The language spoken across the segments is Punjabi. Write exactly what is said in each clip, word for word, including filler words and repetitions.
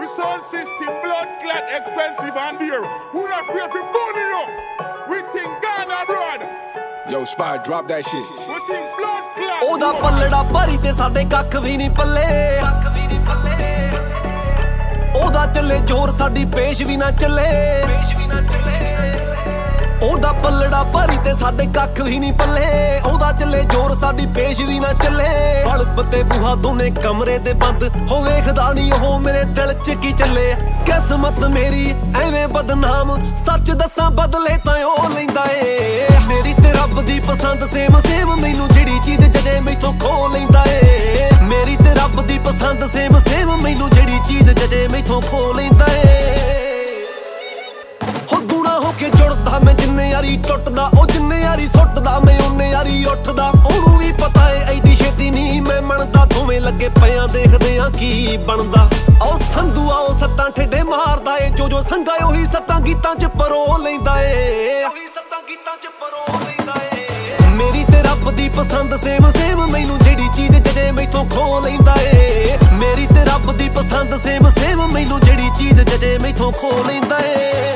We sound system, blood clot, expensive and dear. Who not afraid to burn it up? We think Ghana abroad. Yo, Spy, drop that shit. We think blood clot. ਉਹਦਾ ਪੱਲੜਾ ਭਰੀ ਤੇ ਸਾਡੇ ਕੱਖ ਵੀ ਨਹੀਂ ਪੱਲੇ ਕੱਖ ਵੀ ਨਹੀਂ ਪੱਲੇ ਉਹਦਾ ਚੱਲੇ ਜ਼ੋਰ ਸਾਡੀ ਪੇਸ਼ ਵੀ ਨਾ ਚੱਲੇ ਪੇਸ਼ ਵੀ ਨਾ ਚੱਲੇ ਉਹਦਾ ਪੱਲੜਾ ਭਰੀ ਤੇ ਸਾਡੇ ਕੱਖ ਵੀ ਨਹੀਂ ਪੱਲੇ ਉਹਦਾ ਚੱਲੇ ਜ਼ੋਰ ਸਾਡੀ ਪੇਸ਼ ਵੀ ਨਾ ਚੱਲੇ ਬਲਬ ਤੇ ਬੂਹਾ ਦੋਨੇ ਕਮਰੇ ਦੇ ਬੰਦ ਹੋ ਵੇਖਦਾ ਨਹੀਂ ਉਹ ਮੇਰੇ ਦਿਲ 'ਚ ਕੀ ਚੱਲੇ ਕਿਸਮਤ ਮੇਰੀ ਐਵੇਂ ਬਦਨਾਮ ਸੱਚ ਦੱਸਾਂ ਬਦਲੇ ਤਾਂ ਉਹ ਲੈਂਦਾ ਏ ਮੇਰੀ ਤੇ ਰੱਬ ਦੀ ਪਸੰਦ ਸੇਮ ਸੇਮ ਮੈਨੂੰ ਜਿਹੜੀ ਚੀਜ਼ ਜਜੇ ਮੈਥੋਂ ਖੋ ਲੈਂਦਾ ਏ ਮੇਰੀ ਤੇ ਰੱਬ ਦੀ ਪਸੰਦ ਸੇਮ ਸੇਮ ਮੈਨੂੰ ਜਿਹੜੀ ਚੀਜ਼ ਜਜੇ ਮੈਥੋਂ ਖੋ ਲੈਂਦਾ ਏ ਹੋ ਦੂਣਾ ਹੋ ਕੇ ਜੁੜਦਾ ਮੈਂ ਜਿੰਨੇ ਯਾਰੀ ਟੁੱਟਦਾ ਉਹ ਜਿੰਨੇ ਯਾਰੀ ਸੁੱਟਦਾ ਮੈਂ ਉਹਨੇ ਯਾਰੀ ਉੱਠਦਾ ਉਹਨੂੰ ਵੀ ਪਤਾ ਏ ਐਡੀ ਛੇਤੀ ਨਹੀਂ ਮੈਂ ਮੰਨਦਾ ਦੋਵੇਂ ਲੱਗੇ ਪਿਆਂ ਦੇਖਦੇ ਆ ਕੀ ਬਣਦਾ ਉਹ ਸੰਧੂ ਆ ਉਹ ਸੱਟਾਂ ਠੇਡੇ ਮਾਰਦਾ ਏ ਜੋ ਜੋ ਸੰਗਾ ਉਹੀ ਸੱਟਾਂ ਗੀਤਾਂ 'ਚ ਪਰੋ ਲੈਂਦਾ ਏ ਉਹੀ ਸੱਟਾਂ ਗੀਤਾਂ 'ਚ ਪਰੋ ਲੈਂਦਾ ਏ ਮੇਰੀ ਤੇ ਰੱਬ ਦੀ ਪਸੰਦ ਸੇਮ ਸੇਮ ਮੈਨੂੰ ਜਿਹੜੀ ਚੀਜ਼ ਜਜੇ ਮੈਥੋਂ ਖੋ ਲੈਂਦਾ ਏ ਮੇਰੀ ਤੇ ਰੱਬ ਦੀ ਪਸੰਦ ਸੇਮ ਸੇਮ ਮੈਨੂੰ ਜਿਹੜੀ ਚੀਜ਼ ਜਜੇ ਮੈਥੋਂ ਖੋ ਲੈਂਦਾ ਏ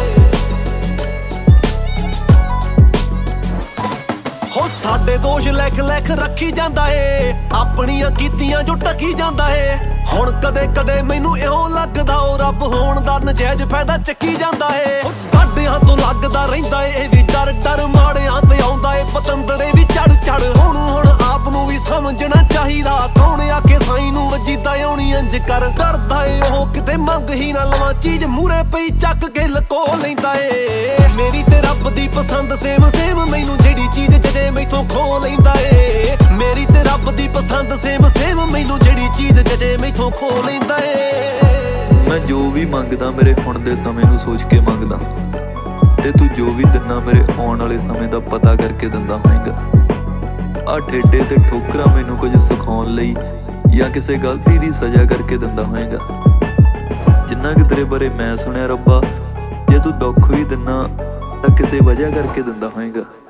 ਹੋ ਸਾਡੇ ਦੋਸ਼ ਲਿਖ ਲਿਖ ਰੱਖੀ ਜਾਂਦਾ ਏ ਆਪਣੀਆਂ ਕੀਤੀਆਂ ਜੋ ਟਕੀ ਜਾਂਦਾ ਏ ਹੁਣ ਕਦੇ ਕਦੇ ਮੈਨੂੰ ਇਉਂ ਲੱਗਦਾ ਉਹ ਰੱਬ ਹੋਣ ਦਾ ਨਜਾਇਜ਼ ਫਾਇਦਾ ਚੱਕੀ ਜਾਂਦਾ ਏ ਡਾਡਿਆਂ ਤੋਂ ਲੱਗਦਾ ਰਹਿੰਦਾ ਏ ਇਹ ਵੀ ਡਰ ਡਰ ਮਾੜਿਆਂ ਤੇ ਆਉਂਦਾ ਏ ਪਤੰਦਰੇ ਵੀ ਚੜ ਚੜ ਹੁਣ ਹੁਣ ਆਪ ਨੂੰ ਵੀ ਸਮਝਣਾ ਚਾਹੀਦਾ ਕੌਣ ਆਖੇ ਸਾਈ ਨੂੰ ਵਜੀਦਾ ਆਉਣੀ ਇੰਜ ਕਰ ਡਰਦਾ ਏ ਉਹ ਕਿਤੇ ਮੰਗ ਹੀ ਨਾ ਲਵਾਂ ਚੀਜ਼ ਮੂਰੇ ਪਈ ਚੱਕ ਕੇ ਲਕੋ ਲੈਂਦਾ ਏ ਮੇਰੀ ਤੇ ਰੱਬ ਦੀ ਪਸੰਦ ਸੇਮ ਸੇਮ ਮੈਨੂੰ ਜਿਹੜੀ ਚੀਜ਼ ਜਜੇ ਮੈਥੋਂ ਖੋ ਲੈਂਦਾ ਏ ਮੇਰੀ ਤੇ ਰੱਬ ਦੀ ਪਸੰਦ ਸੇਮ ਸੇਮ ਮੈਨੂੰ ਜਿਹੜੀ ਚੀਜ਼ ਜਜੇ ਮੈਥੋਂ ਖੋ ਲੈਂਦਾ ਏ ਮੈਂ ਜੋ ਵੀ ਮੰਗਦਾ ਮੇਰੇ ਹੁਣ ਦੇ ਸਮੇਂ ਨੂੰ ਸੋਚ ਕੇ ਮੰਗਦਾ ਤੇ ਤੂੰ ਜੋ ਵੀ ਦਿੰਨਾ ਮੇਰੇ ਆਉਣ ਵਾਲੇ ਸਮੇਂ ਦਾ ਪਤਾ ਕਰਕੇ ਦਿੰਦਾ ਹੋਏਗਾ ਆ ਠੇਡੇ ਤੇ ਠੋਕਰਾਂ ਮੈਨੂੰ ਕੁਝ ਸਿਖਾਉਣ ਲਈ ਜਾਂ ਕਿਸੇ ਗਲਤੀ ਦੀ ਸਜ਼ਾ ਕਰਕੇ ਦਿੰਦਾ ਹੋਏਗਾ ਜਿੰਨਾ ਕਿ ਤੇਰੇ ਬਾਰੇ ਮੈਂ ਸੁਣਿਆ ਰੱਬਾ ਜੇ ਤੂੰ ਦੁੱਖ ਵੀ ਦਿੰਨਾ ਤਾਂ ਕਿਸੇ ਵਜ੍ਹਾ ਕਰਕੇ ਦਿੰਦਾ ਹੋਏਗਾ।